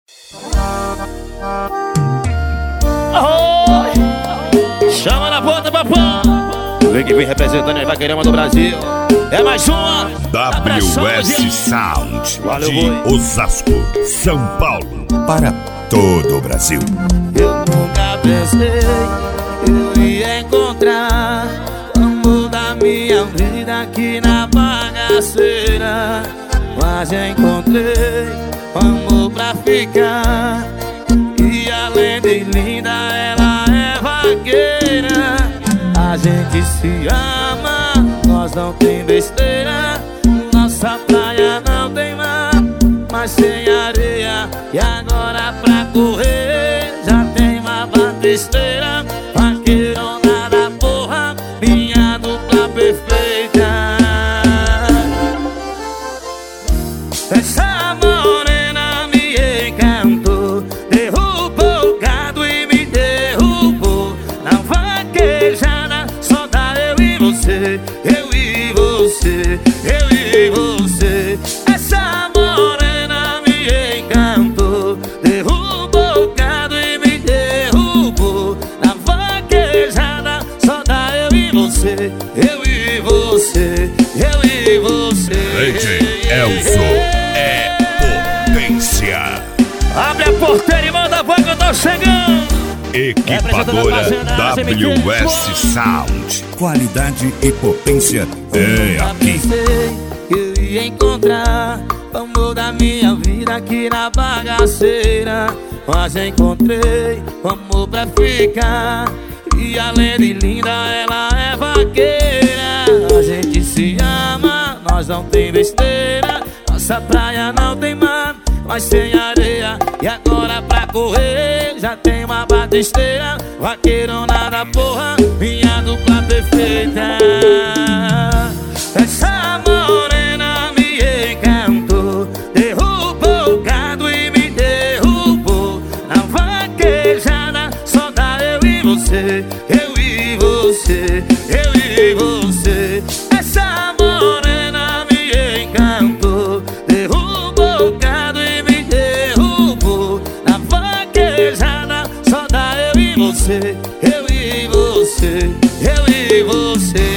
Chama na ponta, papão. Vem que vem representando a Vaqueirama do Brasil. É mais uma WS Sound de Osasco, São Paulo, para todo o Brasil. Eu nunca pensei que eu ia encontrar o amor da minha vida aqui na bagaceira, mas encontrei o amor pra ficar. E além de linda, ela é vaqueira. A gente se ama, nós não tem besteira. Nossa praia não tem mar, mas tem areia. E agora pra correr já tem uma batisteira. Vaqueirona da porra, minha dupla perfeita. Essa morena me encantou, derrubou o gado e me derrubou. Na vaquejada só dá eu e você, eu e você, eu e você. Essa morena me encantou, derrubou o gado e me derrubou. Na vaquejada só dá eu e você, eu e você, eu e você. DJ Elzo é potência. Abre a porteira e manda a voz que eu tô chegando. Equipadora WS Sound. Qualidade e potência é aqui. Pensei que eu ia encontrar o amor da minha vida aqui na bagaceira, mas encontrei o amor pra ficar. E além de linda, ela é vaqueira. A gente se ama, nós não tem besteira. Nossa praia não tem mar, mas tem areia. E agora pra correr já tem uma batisteira. Vaqueirona da porra, minha dupla perfeita. Essa morena me encantou, derrubou o gado e me derrubou. Na vaquejada só dá eu e você, eu e você, eu e você. Essa morena me encantou, derrubou o gado e me derrubou. Na vaquejada só dá eu e você, eu e você, eu e você.